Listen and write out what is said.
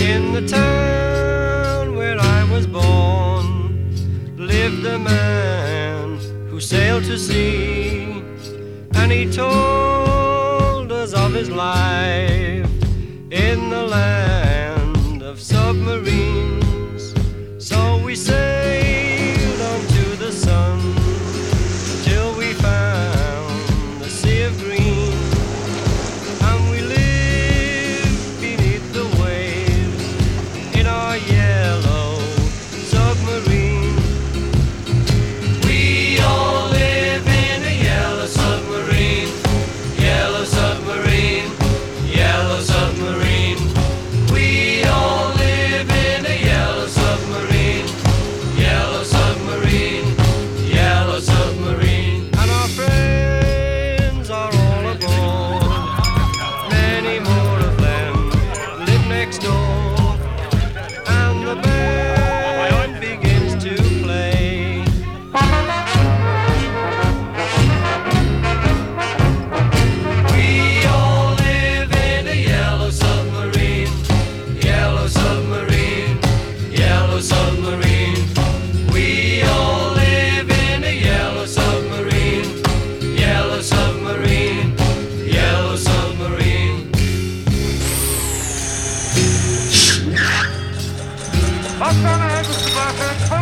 In the town where I was born lived a man who sailed to sea, and he told us of his life in the land of submarines. So we sailed on to the sun till we found the sea of green, and we lived beneath the waves in our yellow submarine. We all live in a yellow submarine, yellow submarine, yellow submarine. We all live in a yellow submarine, yellow submarine, yellow submarine. And our friends are all aboard, many more of them live next door, and the band begins to play. We all live in a yellow submarine, yellow submarine, yellow submarine. We all live in a yellow submarine, yellow submarine, yellow submarine. Back on ahead, Mr. Barker.